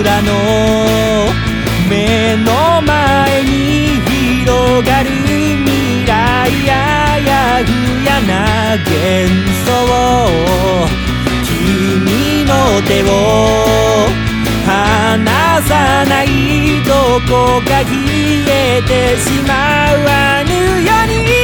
らの目の前に広がる未来ややふやな幻想、君の手を離さないどこか消えてしまわぬように。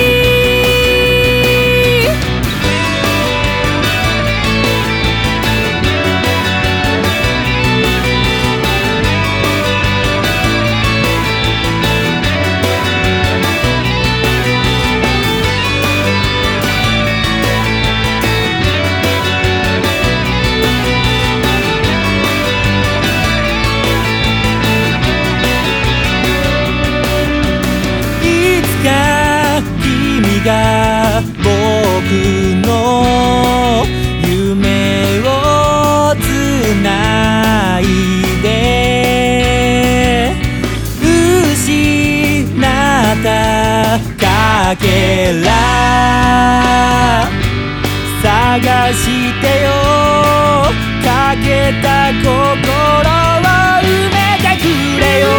が僕の夢をつないで失ったかけら探してよ、かけた心を埋めてくれよ。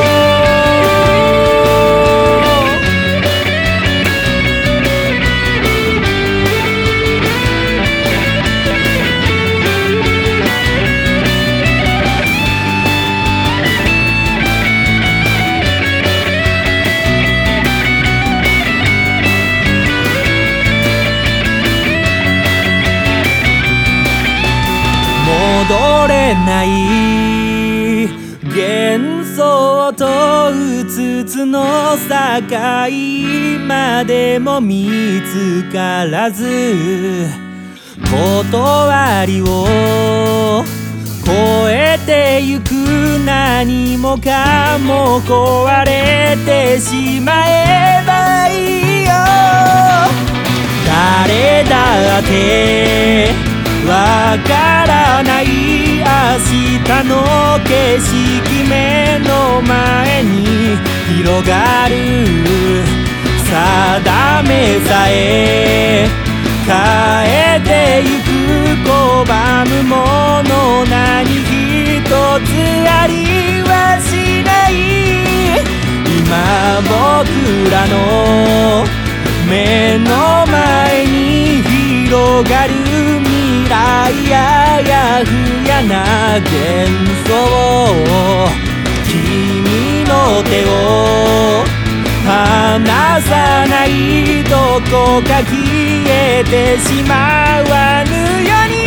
戻れない幻想とうつつの境までも見つからず、断りを超えてゆく何もかも壊れてしまえばいいよ。誰だってわからない明日の景色、目の前に広がる定めさえ変えてゆく、拒むもの何一つありはしない。今僕らの目の前に広がる未来ややふやな幻想、君の手を離さないどこか消えてしまわぬように。